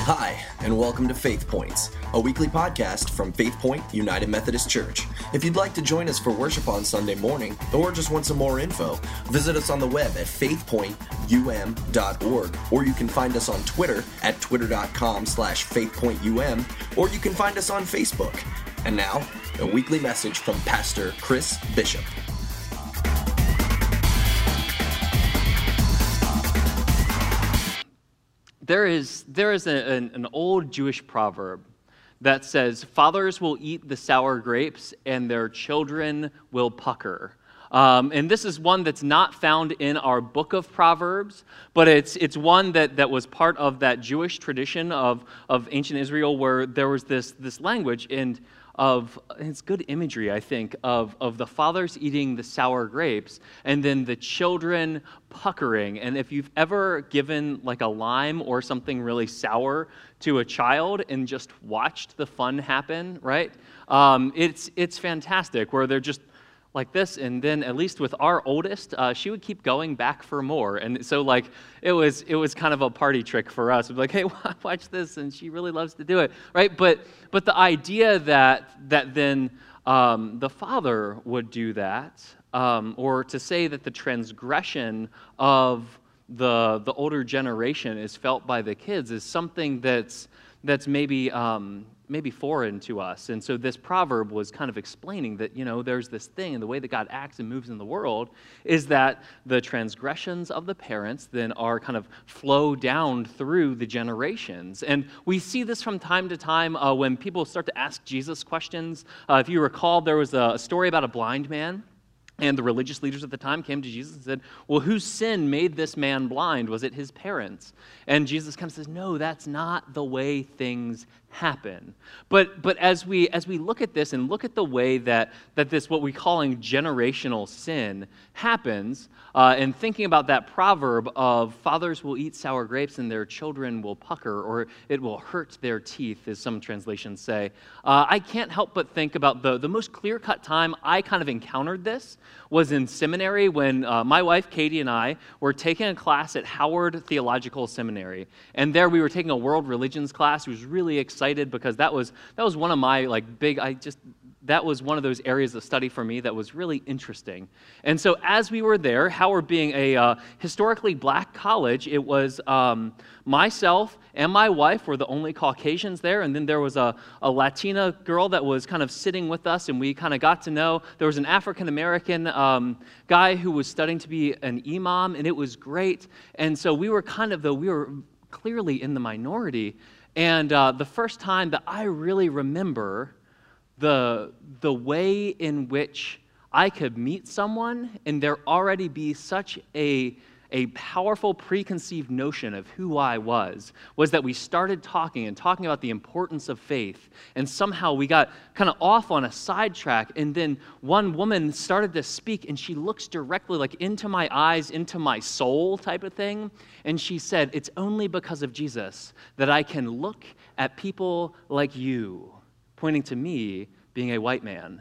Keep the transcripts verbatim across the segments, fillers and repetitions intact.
Hi, and welcome to Faith Points, a weekly podcast from Faith Point United Methodist Church. If you'd like to join us for worship on Sunday morning, or just want some more info, visit us on the web at faith point u m dot org, or you can find us on Twitter at twitter.com slash faithpointum, or you can find us on Facebook. And now, a weekly message from Pastor Chris Bishop. There is, there is a, an, an old Jewish proverb that says, fathers will eat the sour grapes and their children will pucker. Um, and this is one that's not found in our book of Proverbs, but it's it's one that, that was part of that Jewish tradition of, of ancient Israel where there was this, this language and of, and it's good imagery, I think, of, of the fathers eating the sour grapes and then the children puckering. And if you've ever given like a lime or something really sour to a child and just watched the fun happen, right? Um, it's it's fantastic where they're just like this, and then at least with our oldest, uh, she would keep going back for more, and so like it was it was kind of a party trick for us. We'd be like, hey, watch this, and she really loves to do it, right? But but the idea that that then um, the father would do that, um, or to say that the transgression of the the older generation is felt by the kids is something that's that's maybe. Um, maybe foreign to us. And so this proverb was kind of explaining that, you know, there's this thing, and the way that God acts and moves in the world is that the transgressions of the parents then are kind of flow down through the generations. And we see this from time to time uh, when people start to ask Jesus questions. Uh, if you recall, there was a story about a blind man. And the religious leaders at the time came to Jesus and said, well, whose sin made this man blind? Was it his parents? And Jesus kind of says, no, that's not the way things happen. But but as we as we look at this and look at the way that, that this, what we're calling generational sin, happens, uh, and thinking about that proverb of fathers will eat sour grapes and their children will pucker, or it will hurt their teeth, as some translations say, uh, I can't help but think about the, the most clear-cut time I kind of encountered this was in seminary when uh, my wife, Katie, and I were taking a class at Howard Theological Seminary. And there we were taking a world religions class. We was really excited because that was that was one of my like big, I just, that was one of those areas of study for me that was really interesting. And so as we were there, Howard being a uh, historically black college, it was um, myself and my wife were the only Caucasians there, and then there was a, a Latina girl that was kind of sitting with us, and we kind of got to know. There was an African-American um, guy who was studying to be an imam, and it was great. And so we were kind of, though, we were clearly in the minority. And uh, the first time that I really remember the the way in which I could meet someone and there already be such a a powerful preconceived notion of who I was, was that we started talking and talking about the importance of faith, and somehow we got kind of off on a sidetrack, and then one woman started to speak, and she looks directly like into my eyes, into my soul type of thing, and she said, it's only because of Jesus that I can look at people like you, pointing to me being a white man.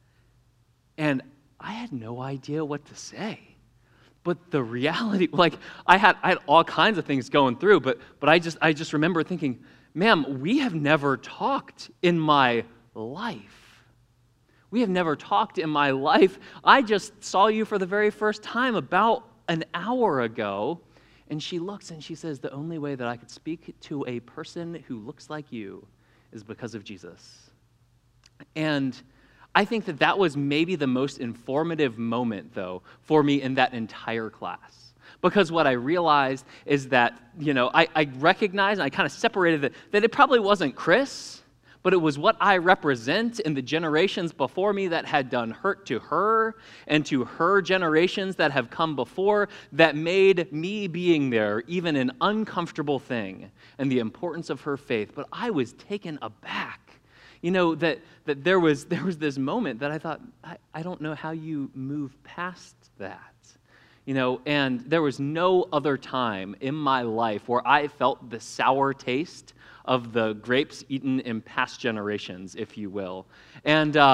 And I had no idea what to say. But the reality, like I had, I had all kinds of things going through, but but I just, I just remember thinking, ma'am, we have never talked in my life. We have never talked in my life. I just saw you for the very first time about an hour ago. And she looks and she says, the only way that I could speak to a person who looks like you is because of Jesus. And I think that that was maybe the most informative moment, though, for me in that entire class. Because what I realized is that, you know, I, I recognized, and I kind of separated it, that it probably wasn't Chris, but it was what I represent in the generations before me that had done hurt to her and to her generations that have come before that made me being there even an uncomfortable thing, and the importance of her faith. But I was taken aback. You know, that that there was there was this moment that I thought, I, I don't know how you move past that. You know, and there was no other time in my life where I felt the sour taste of the grapes eaten in past generations, if you will. And uh,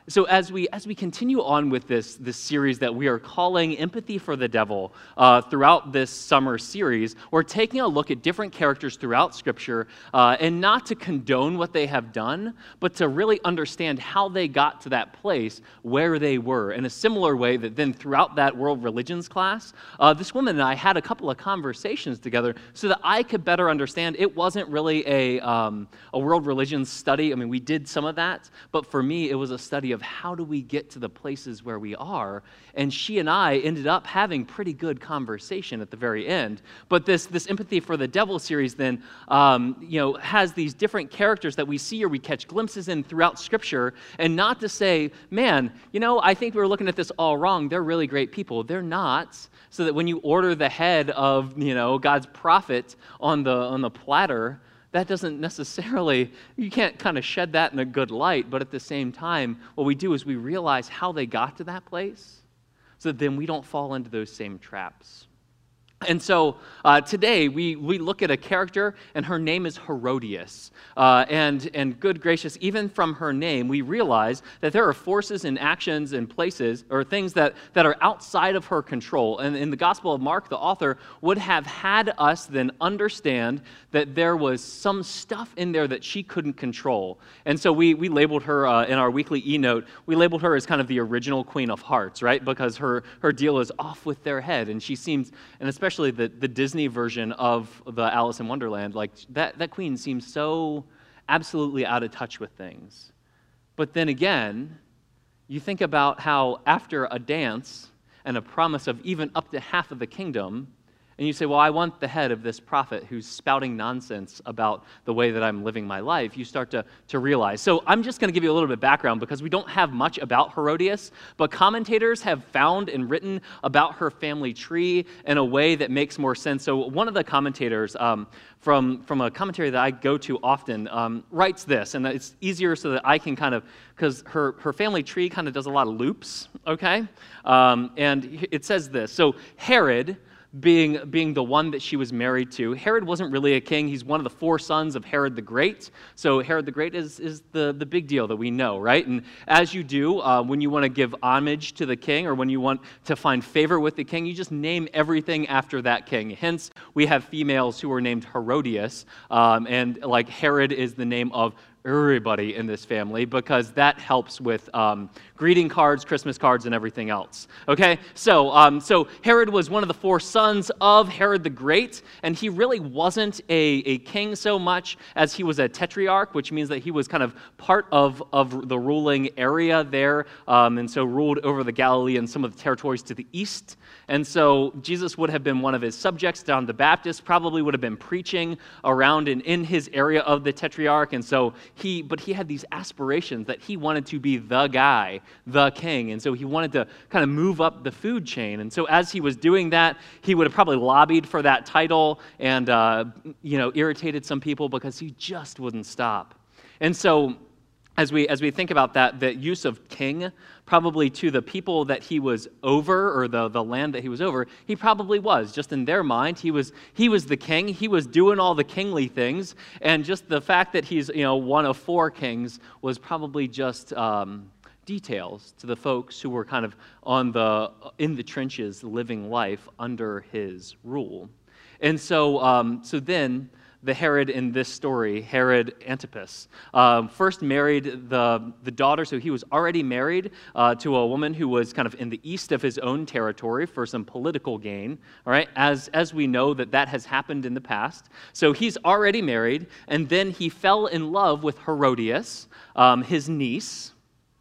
so as we as we continue on with this this series that we are calling Empathy for the Devil, uh, throughout this summer series, we're taking a look at different characters throughout Scripture, uh, and not to condone what they have done, but to really understand how they got to that place where they were. In a similar way that then throughout that world religions class, uh, this woman and I had a couple of conversations together so that I could better understand. It wasn't really a um, a world religions study. I mean, we did some of that, but for me, it was a study of how do we get to the places where we are. And she and I ended up having pretty good conversation at the very end. But this this Empathy for the Devil series then, um, you know, has these different characters that we see or we catch glimpses in throughout Scripture, and not to say, man, you know, I think we were looking at this all wrong. They're really great people. They're not. So that when you order the head of, you know, God's prophet on the on the platter, that doesn't necessarily, you can't kind of shed that in a good light, but at the same time, what we do is we realize how they got to that place, so that then we don't fall into those same traps. And so uh, today we we look at a character, and her name is Herodias. Uh, and and good gracious, even from her name, we realize that there are forces and actions and places or things that, that are outside of her control. And in the Gospel of Mark, the author would have had us then understand that there was some stuff in there that she couldn't control. And so we we labeled her uh, in our weekly e-note, we labeled her as kind of the original Queen of Hearts, right? Because her her deal is off with their head, and she seems, and especially Especially the, the Disney version of the Alice in Wonderland, like that, that queen seems so absolutely out of touch with things. But then again, you think about how after a dance and a promise of even up to half of the kingdom, and you say, well, I want the head of this prophet who's spouting nonsense about the way that I'm living my life, you start to, to realize. So I'm just going to give you a little bit of background because we don't have much about Herodias, but commentators have found and written about her family tree in a way that makes more sense. So one of the commentators um, from, from a commentary that I go to often um, writes this, and it's easier so that I can kind of, because her, her family tree kind of does a lot of loops, okay? Um, and it says this, so Herod, Being, being the one that she was married to. Herod wasn't really a king. He's one of the four sons of Herod the Great. So Herod the Great is, is the, the big deal that we know, right? And as you do, uh, when you want to give homage to the king or when you want to find favor with the king, you just name everything after that king. Hence, we have females who are named Herodias, um, and like Herod is the name of everybody in this family because that helps with um, greeting cards, Christmas cards, and everything else. Okay, so um, so Herod was one of the four sons of Herod the Great, and he really wasn't a, a king so much as he was a tetrarch, which means that he was kind of part of, of the ruling area there, um, and so ruled over the Galilee and some of the territories to the east. And so Jesus would have been one of his subjects. John the Baptist probably would have been preaching around and in his area of the tetrarch, and so He, but he had these aspirations that he wanted to be the guy, the king, and so he wanted to kind of move up the food chain. And so as he was doing that, he would have probably lobbied for that title and, uh, you know, irritated some people because he just wouldn't stop. And so as we as we think about that, the use of king, probably to the people that he was over, or the, the land that he was over, he probably was. Just in their mind, he was he was the king. He was doing all the kingly things, and just the fact that he's, you know, one of four kings was probably just um, details to the folks who were kind of on the in the trenches, living life under his rule. And so um, so then. The Herod in this story, Herod Antipas, um, first married the, the daughter, so he was already married uh, to a woman who was kind of in the east of his own territory for some political gain, all right, as, as we know that that has happened in the past. So he's already married, and then he fell in love with Herodias, um, his niece.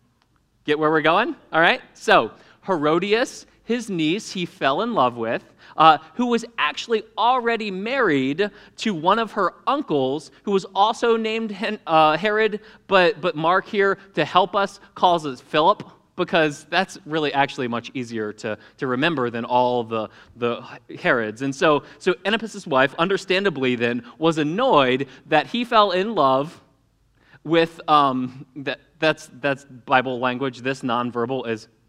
Get where we're going? All right, so Herodias, his niece, he fell in love with, Uh, who was actually already married to one of her uncles, who was also named uh, Herod, but, but Mark here, to help us, calls us Philip, because that's really actually much easier to, to remember than all the, the Herods. And so, so Antipas' wife, understandably then, was annoyed that he fell in love with, um, that, that's, that's Bible language, this nonverbal is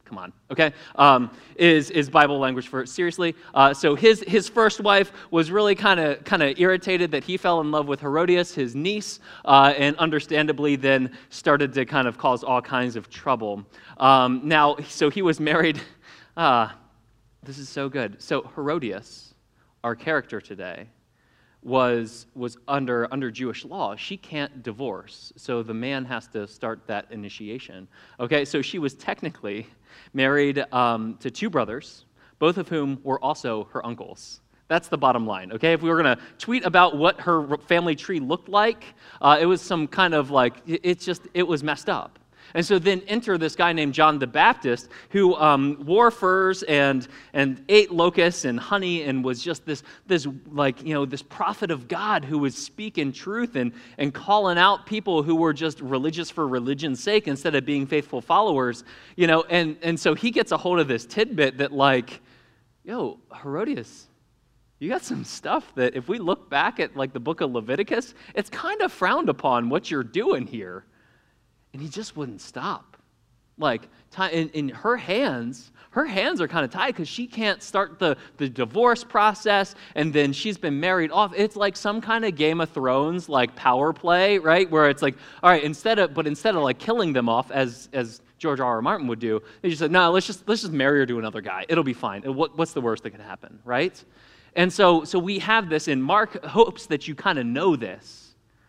come on, okay, um, is is Bible language for seriously. Uh, so his his first wife was really kind of kind of irritated that he fell in love with Herodias, his niece, uh, and understandably then started to kind of cause all kinds of trouble. Um, now, so he was married. Uh, this is so good. So Herodias, our character today, was was under under Jewish law. She can't divorce, so the man has to start that initiation. Okay, so she was technically married um, to two brothers, both of whom were also her uncles. That's the bottom line, okay? If we were going to tweet about what her family tree looked like, uh, it was some kind of like, it, it's just, it was messed up. And so then enter this guy named John the Baptist who um, wore furs and and ate locusts and honey and was just this this like you know this prophet of God who was speaking truth and and calling out people who were just religious for religion's sake instead of being faithful followers, you know. And and so he gets a hold of this tidbit that like, yo, Herodias, you got some stuff that if we look back at like the book of Leviticus, it's kind of frowned upon what you're doing here. And he just wouldn't stop. Like, in, in her hands, her hands are kind of tied because she can't start the, the divorce process, and then she's been married off. It's like some kind of Game of Thrones, like, power play, right? Where it's like, all right, instead of, but instead of, like, killing them off, as as George R. R. Martin would do, they just said, no, let's just let's just marry her to another guy. It'll be fine. What, what's the worst that can happen, right? And so, so we have this, and Mark hopes that you kind of know this.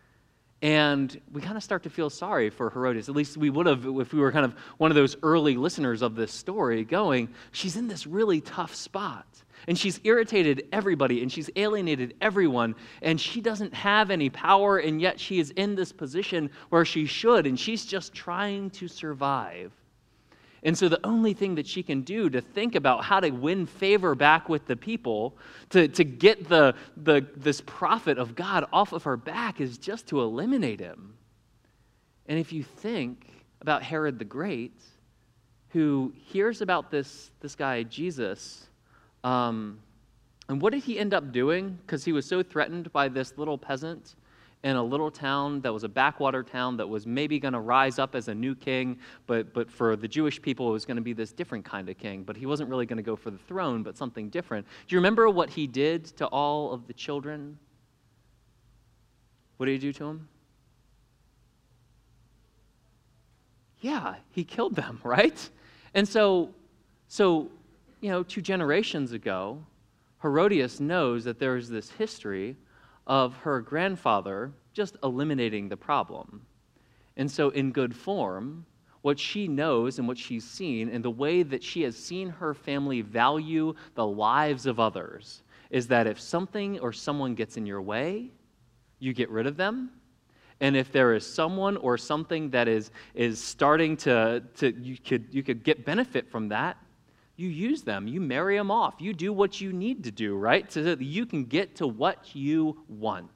And we kind of start to feel sorry for Herodias. At least we would have if we were kind of one of those early listeners of this story going, she's in this really tough spot. And she's irritated everybody, and she's alienated everyone, and she doesn't have any power, and yet she is in this position where she should, and she's just trying to survive. And so the only thing that she can do to think about how to win favor back with the people, to, to get the, the this prophet of God off of her back, is just to eliminate him. And if you think about Herod the Great, who hears about this, this guy, Jesus, um, and what did he end up doing? Because he was so threatened by this little peasant in a little town that was a backwater town that was maybe going to rise up as a new king, but but for the Jewish people, it was going to be this different kind of king. But he wasn't really going to go for the throne, but something different. Do you remember what he did to all of the children? What did he do to them? Yeah, he killed them, right? And so, so you know, two generations ago, Herodias knows that there is this history of her grandfather just eliminating the problem. And so in good form, what she knows and what she's seen and the way that she has seen her family value the lives of others is that if something or someone gets in your way, you get rid of them. And if there is someone or something that is is starting to, to you could you could get benefit from that, you use them, you marry them off, you do what you need to do, right? So that you can get to what you want.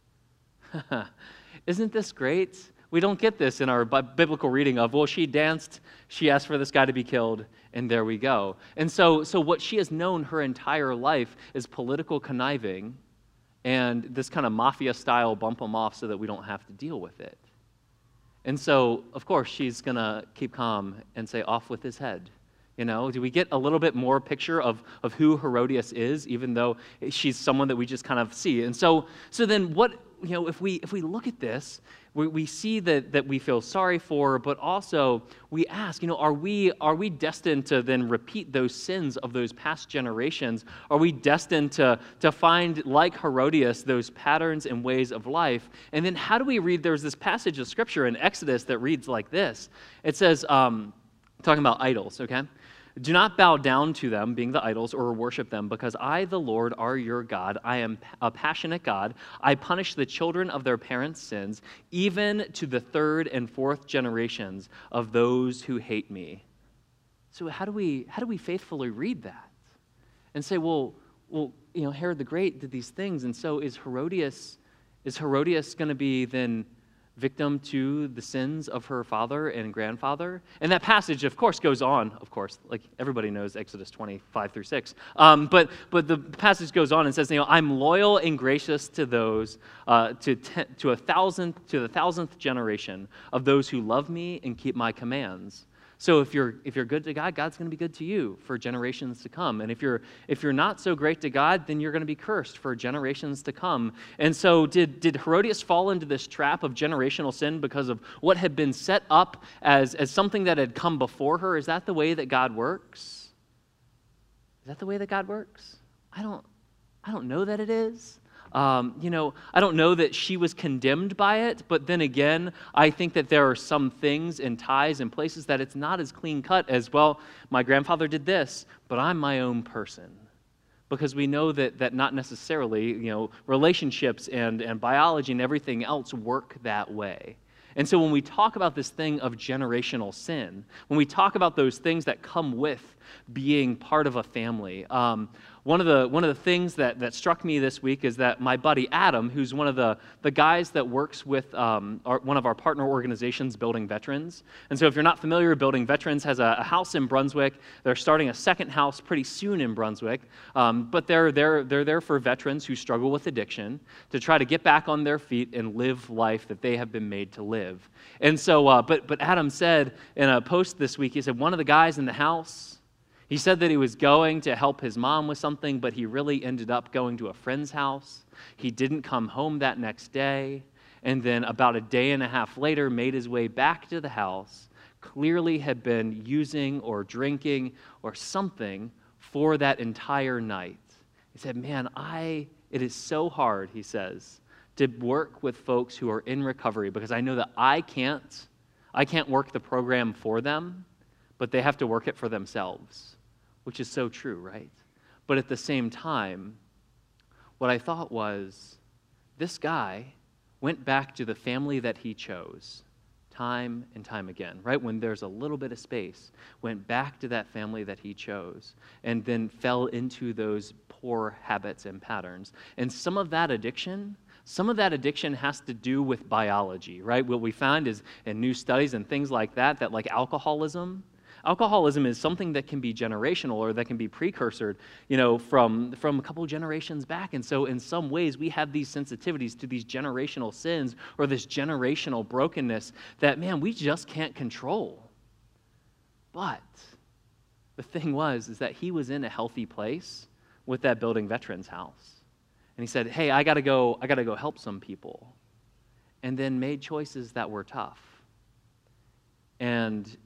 Isn't this great? We don't get this in our biblical reading of, well, she danced, she asked for this guy to be killed, and there we go. And so, so what she has known her entire life is political conniving and this kind of mafia-style bump them off so that we don't have to deal with it. And so, of course, she's going to keep calm and say, off with his head. You know, do we get a little bit more picture of, of who Herodias is, even though she's someone that we just kind of see? And so, so then what, you know, if we if we look at this, we, we see that that we feel sorry for, but also we ask, you know, are we are we destined to then repeat those sins of those past generations? Are we destined to to find, like Herodias, those patterns and ways of life? And then how do we read? There's this passage of scripture in Exodus that reads like this. It says, um, talking about idols, okay? Do not bow down to them, being the idols, or worship them, because I, the Lord, are your God. I am a passionate God. I punish the children of their parents' sins, even to the third and fourth generations of those who hate me. So how do we how do we faithfully read that and say, well, well, you know, Herod the Great did these things, and so is Herodias is Herodias going to be then victim to the sins of her father and grandfather? And that passage, of course, goes on, of course, like everybody knows Exodus twenty-five through six. Um, but but the passage goes on and says, you know, I'm loyal and gracious to those, uh, to ten, to a thousandth, to the thousandth generation of those who love me and keep my commands. So if you're if you're good to God, God's going to be good to you for generations to come. And if you're if you're not so great to God, then you're going to be cursed for generations to come. And so did did Herodias fall into this trap of generational sin because of what had been set up as as something that had come before her? Is that the way that God works? Is that the way that God works? I don't I don't know that it is. Um, you know, I don't know that she was condemned by it, but then again, I think that there are some things and ties and places that it's not as clean cut as, well, my grandfather did this, but I'm my own person. Because we know that that not necessarily, you know, relationships and, and biology and everything else work that way. And so when we talk about this thing of generational sin, when we talk about those things that come with being part of a family, um, one of the one of the things that, that struck me this week is that my buddy Adam, who's one of the, the guys that works with um, our, one of our partner organizations, Building Veterans. And so if you're not familiar, Building Veterans has a, a house in Brunswick. They're starting a second house pretty soon in Brunswick. Um, but they're, they're, they're there for veterans who struggle with addiction to try to get back on their feet and live life that they have been made to live. And so, uh, but, but Adam said in a post this week, he said, one of the guys in the house, he said that he was going to help his mom with something, but he really ended up going to a friend's house. He didn't come home that next day, and then about a day and a half later made his way back to the house, clearly had been using or drinking or something for that entire night. He said, man, I it is so hard, he says, to work with folks who are in recovery because I know that I can't, I can't work the program for them, but they have to work it for themselves, which is so true, right? But at the same time, what I thought was, this guy went back to the family that he chose time and time again, right? When there's a little bit of space, went back to that family that he chose and then fell into those poor habits and patterns. And some of that addiction, some of that addiction has to do with biology, right? What we find is in new studies and things like that, that like alcoholism, Alcoholism is something that can be generational or that can be precursored, you know, from, from a couple generations back. And so in some ways, we have these sensitivities to these generational sins or this generational brokenness that, man, we just can't control. But the thing was, is that he was in a healthy place with that Building Veterans house. And he said, hey, I gotta go, I gotta go help some people. And then made choices that were tough. And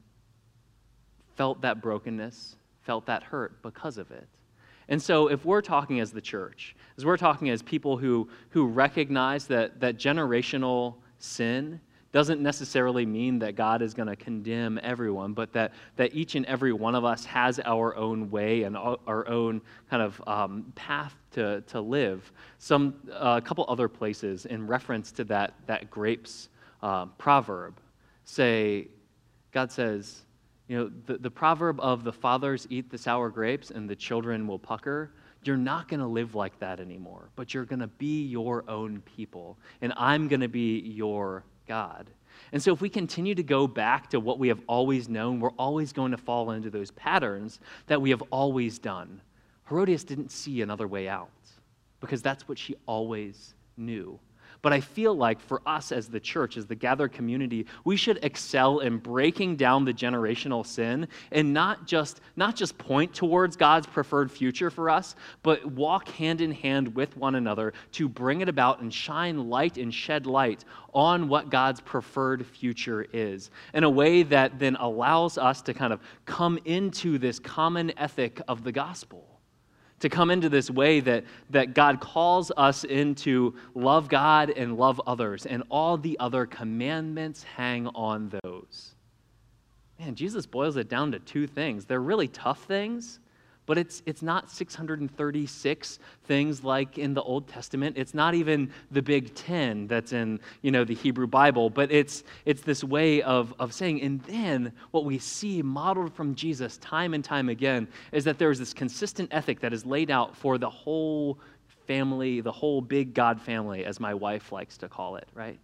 felt that brokenness, felt that hurt because of it. And so if we're talking as the church, as we're talking as people who, who recognize that, that generational sin doesn't necessarily mean that God is going to condemn everyone, but that, that each and every one of us has our own way and our own kind of um, path to, to live. Some, uh, a couple other places in reference to that, that grapes uh, proverb say, God says, you know, the, the proverb of the fathers eat the sour grapes and the children will pucker, you're not going to live like that anymore, but you're going to be your own people, and I'm going to be your God. And so if we continue to go back to what we have always known, we're always going to fall into those patterns that we have always done. Herodias didn't see another way out because that's what she always knew. But I feel like for us as the church, as the gathered community, we should excel in breaking down the generational sin and not just, not just point towards God's preferred future for us, but walk hand in hand with one another to bring it about and shine light and shed light on what God's preferred future is in a way that then allows us to kind of come into this common ethic of the gospel. To come into this way that, that God calls us into love God and love others, and all the other commandments hang on those. Man, Jesus boils it down to two things. They're really tough things, but it's it's not six hundred thirty-six things like in the Old Testament. It's not even the Big Ten that's in, you know, the Hebrew Bible, but it's it's this way of, of saying, and then what we see modeled from Jesus time and time again is that there's this consistent ethic that is laid out for the whole family, the whole big God family, as my wife likes to call it, right?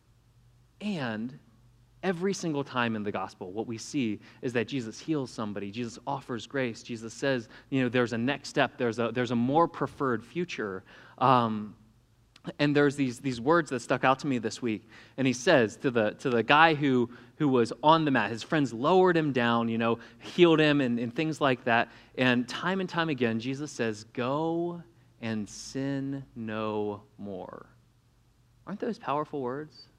And every single time in the gospel, what we see is that Jesus heals somebody, Jesus offers grace, Jesus says, you know, there's a next step, there's a there's a more preferred future. Um, And there's these, these words that stuck out to me this week. And he says to the to the guy who, who was on the mat, his friends lowered him down, you know, healed him and, and things like that. And time and time again, Jesus says, go and sin no more. Aren't those powerful words?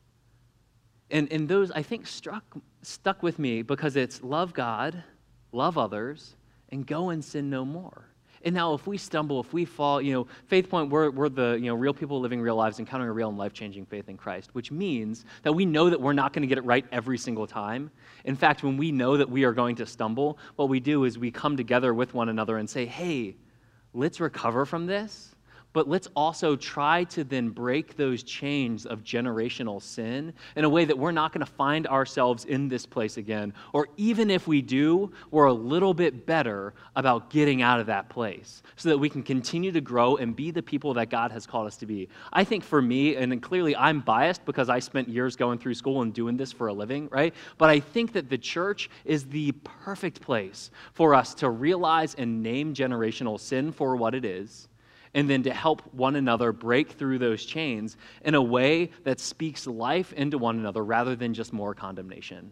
And, and those, I think, struck stuck with me because it's love God, love others, and go and sin no more. And now if we stumble, if we fall, you know, Faith Point, we're, we're the, you know, real people living real lives, encountering a real and life-changing faith in Christ, which means that we know that we're not going to get it right every single time. In fact, when we know that we are going to stumble, what we do is we come together with one another and say, hey, let's recover from this, but let's also try to then break those chains of generational sin in a way that we're not going to find ourselves in this place again. Or even if we do, we're a little bit better about getting out of that place so that we can continue to grow and be the people that God has called us to be. I think for me, and clearly I'm biased because I spent years going through school and doing this for a living, right? But I think that the church is the perfect place for us to realize and name generational sin for what it is, and then to help one another break through those chains in a way that speaks life into one another rather than just more condemnation.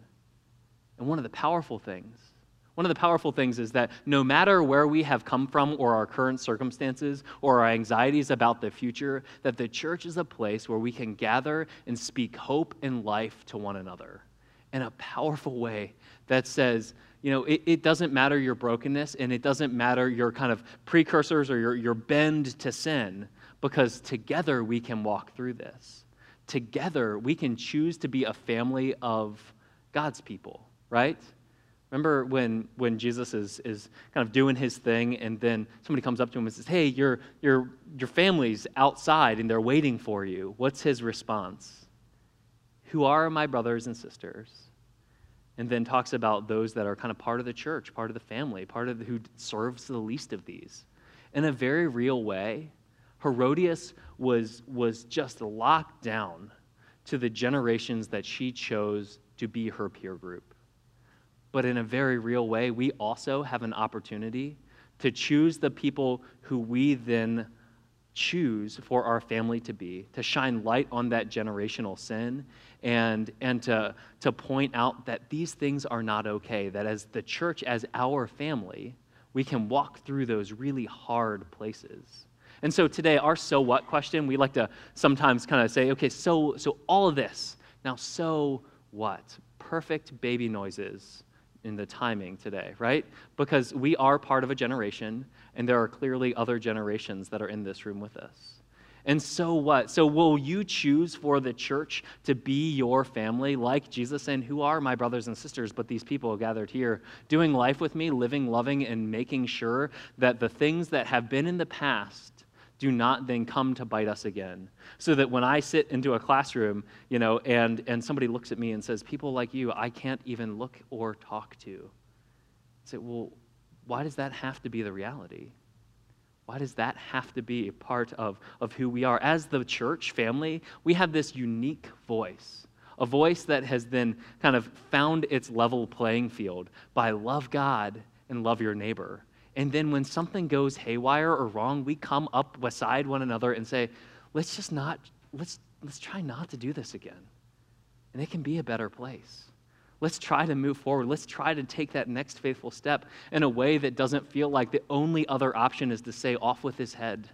And one of the powerful things, one of the powerful things is that no matter where we have come from or our current circumstances or our anxieties about the future, that the church is a place where we can gather and speak hope and life to one another in a powerful way that says, you know, it, it doesn't matter your brokenness and it doesn't matter your kind of precursors or your, your bend to sin, because together we can walk through this. Together we can choose to be a family of God's people, right? Remember when, when Jesus is, is kind of doing his thing and then somebody comes up to him and says, hey, your, your, your family's outside and they're waiting for you. What's his response? Who are my brothers and sisters? And then talks about those that are kind of part of the church, part of the family, part of the, who serves the least of these. In a very real way, Herodias was, was just locked down to the generations that she chose to be her peer group. But in a very real way, we also have an opportunity to choose the people who we then choose for our family to be, to shine light on that generational sin and, and to, to point out that these things are not okay, that as the church, as our family, we can walk through those really hard places. And so today, our so what question, we like to sometimes kind of say, okay, so, so all of this, now so what? Perfect baby noises in the timing today, right? Because we are part of a generation, and there are clearly other generations that are in this room with us. And so what? So will you choose for the church to be your family, like Jesus saying, who are my brothers and sisters, but these people gathered here, doing life with me, living, loving, and making sure that the things that have been in the past do not then come to bite us again. So that when I sit into a classroom, you know, and, and somebody looks at me and says, people like you, I can't even look or talk to. I say, well, why does that have to be the reality? Why does that have to be a part of, of who we are? As the church family, we have this unique voice, a voice that has then kind of found its level playing field by love God and love your neighbor. And then when something goes haywire or wrong, we come up beside one another and say, let's just not, let's, let's try not to do this again. And it can be a better place. Let's try to move forward. Let's try to take that next faithful step in a way that doesn't feel like the only other option is to say, off with his head.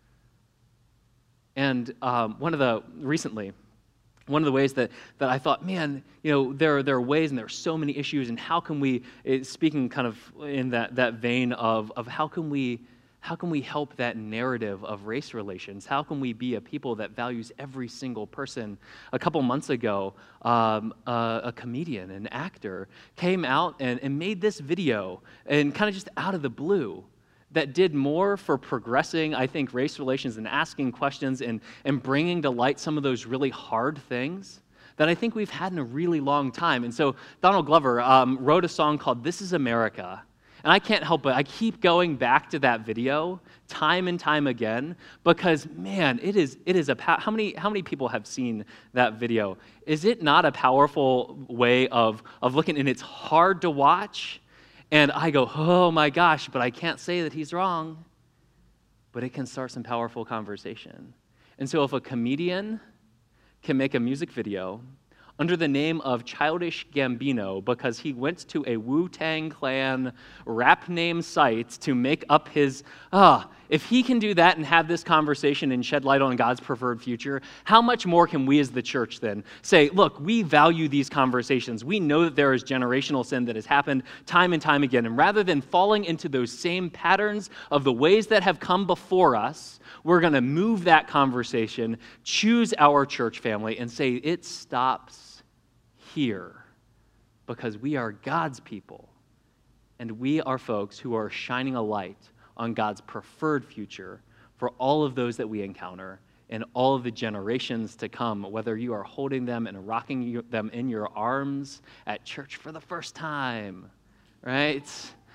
And um, one of the, recently, one of the ways that, that I thought, man, you know, there, there are ways and there are so many issues, and how can we, speaking kind of in that, that vein of, of how can we how can we help that narrative of race relations? How can we be a people that values every single person? A couple months ago, um, a, a comedian, an actor, came out and, and made this video, and kind of just out of the blue, that did more for progressing, I think, race relations and asking questions and, and bringing to light some of those really hard things that I think we've had in a really long time. And so Donald Glover um, wrote a song called This Is America. And I can't help but I keep going back to that video time and time again because, man, it is it is a how many how many people have seen that video? Is it not a powerful way of of looking? And it's hard to watch. And I go, oh my gosh, but I can't say that he's wrong. But it can start some powerful conversation. And so if a comedian can make a music video under the name of Childish Gambino because he went to a Wu-Tang Clan rap name site to make up his, ah, if he can do that and have this conversation and shed light on God's preferred future, how much more can we as the church then say, look, we value these conversations. We know that there is generational sin that has happened time and time again. And rather than falling into those same patterns of the ways that have come before us, we're going to move that conversation, choose our church family, and say it stops here because we are God's people. And we are folks who are shining a light on God's preferred future for all of those that we encounter and all of the generations to come, whether you are holding them and rocking you, them in your arms at church for the first time, right?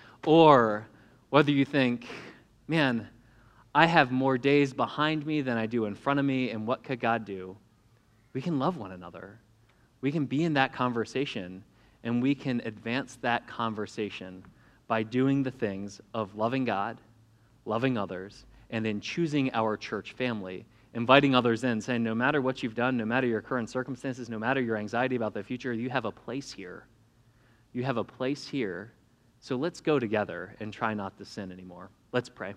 Or whether you think, man, I have more days behind me than I do in front of me, and what could God do? We can love one another. We can be in that conversation, and we can advance that conversation by doing the things of loving God, loving others, and then choosing our church family, inviting others in, saying, no matter what you've done, no matter your current circumstances, no matter your anxiety about the future, you have a place here. You have a place here, so let's go together and try not to sin anymore. Let's pray.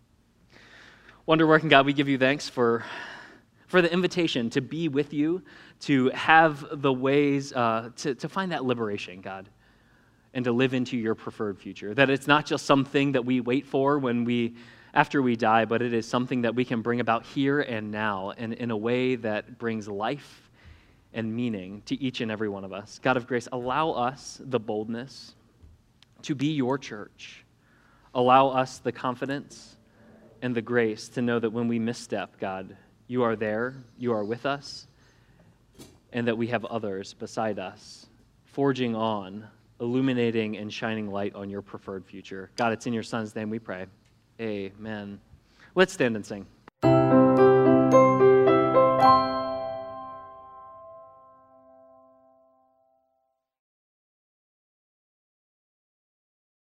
Wonder-working God, we give you thanks for, for the invitation to be with you, to have the ways, uh, to, to find that liberation, God, and to live into your preferred future. That it's not just something that we wait for when we, after we die, but it is something that we can bring about here and now, and in a way that brings life and meaning to each and every one of us. God of grace, allow us the boldness to be your church. Allow us the confidence and the grace to know that when we misstep, God, you are there, you are with us, and that we have others beside us, forging on, illuminating and shining light on your preferred future. God, it's in your Son's name we pray. Amen. Let's stand and sing.